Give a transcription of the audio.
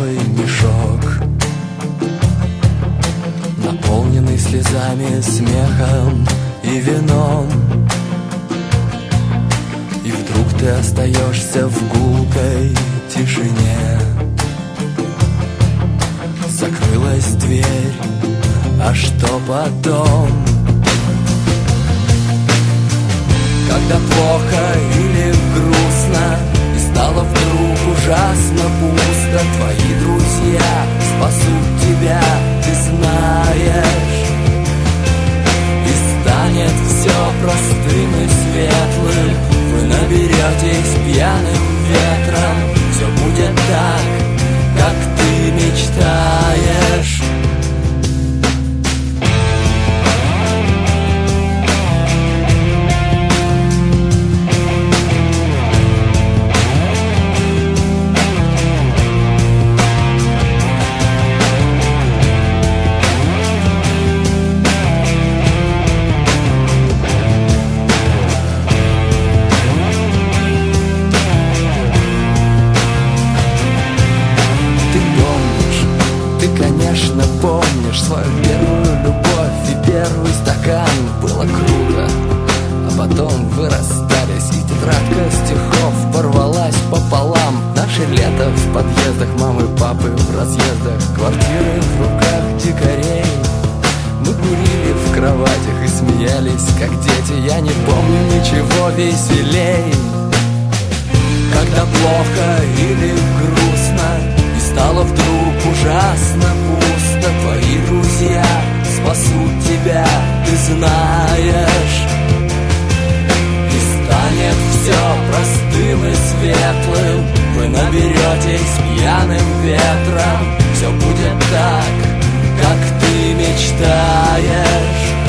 пустой мешок, наполненный слезами, смехом и вином. И вдруг ты остаешься в гулкой тишине. Закрылась дверь, а что потом? Когда плохо или грустно, и стало вдруг ужасно пусто, твои друзья спасут тебя, ты знаешь. И станет все простым и светлым, вы наберетесь пьяным ветром. Все будет так, как ты мечтаешь. Конечно, помнишь свою первую любовь и первый стакан. Было круто, а потом вы расстались, и тетрадка стихов порвалась пополам. Наше лето в подъездах мамы, папы в разъездах, квартиры в руках дикарей. Мы курили в кроватях и смеялись, как дети. Я не помню ничего веселей. Когда плохо или грустно, и стало вдруг ужасно пусто, твои друзья спасут тебя, ты знаешь. И станет все простым и светлым, вы наберетесь пьяным ветром. Все будет так, как ты мечтаешь.